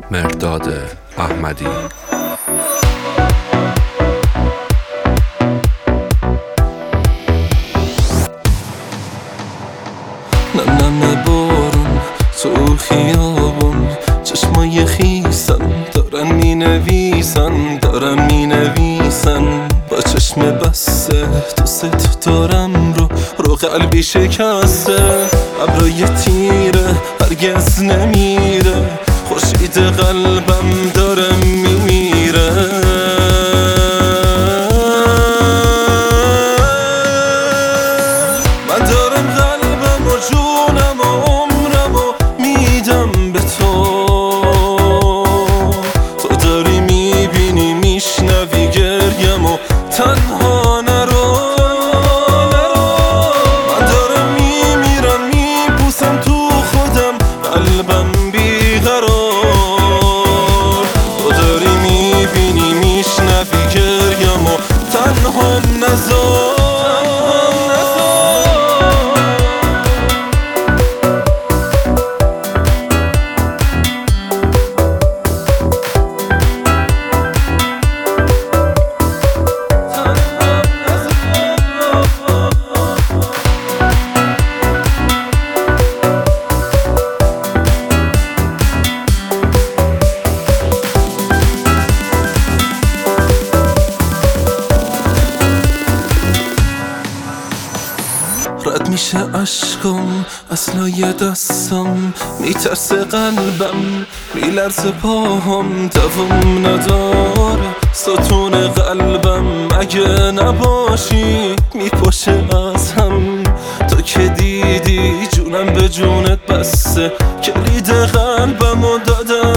مرداد احمدی. نم بارون تو خیابون، چشمای خیسن دارن می نویسن با چشم بسته دوست دارم رو قلبی شکسته. ابرای تیره هرگز نمیره، خورشید قلبم داره میمیره. من دارم قلبم و جونم و عمرم و میدم به تو داری میبینی میشنوی گریم و تنها نرو. من دارم میمیرم میبوسم تو خودم، قلبم بیقرار. تو داری میبینی میشنوی گریم و تنها نذار. رد میشه عشقم از لای دستم، میترسه قلبم میلرزه پاهم، دوام نداره ستون قلبم. اگه نباشی میپاشه از هم، تو که دیدی جونم به جونت بسته، کلید قلبمو دادم